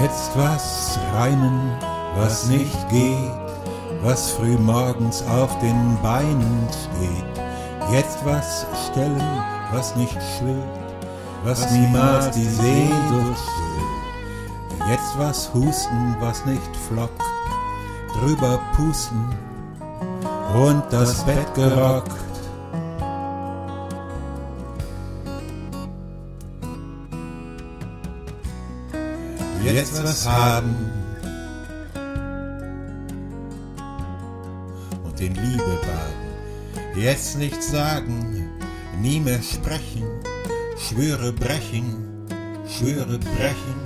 Jetzt was reimen, was nicht geht, was früh morgens auf den Beinen steht. Jetzt was stellen, was nicht schwillt, was niemals die Sehnsucht stillt. Jetzt was husten, was nicht flockt, drüber pusten und das Bett gerockt. Jetzt was haben und in Liebe baden. Jetzt nichts sagen, nie mehr sprechen, Schwüre brechen, Schwüre brechen.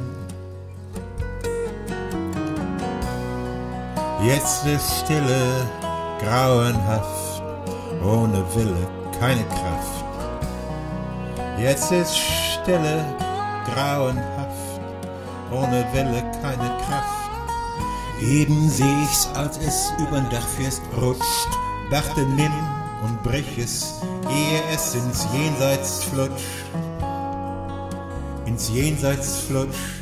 Jetzt ist Stille, grauenhaft, ohne Wille, keine Kraft. Jetzt ist Stille, grauenhaft, ohne Wille, keine Kraft. Eben seh ich's, als es übern Dach fest rutscht, dachte nimm und brich es, ehe es ins Jenseits flutscht, ins Jenseits flutscht.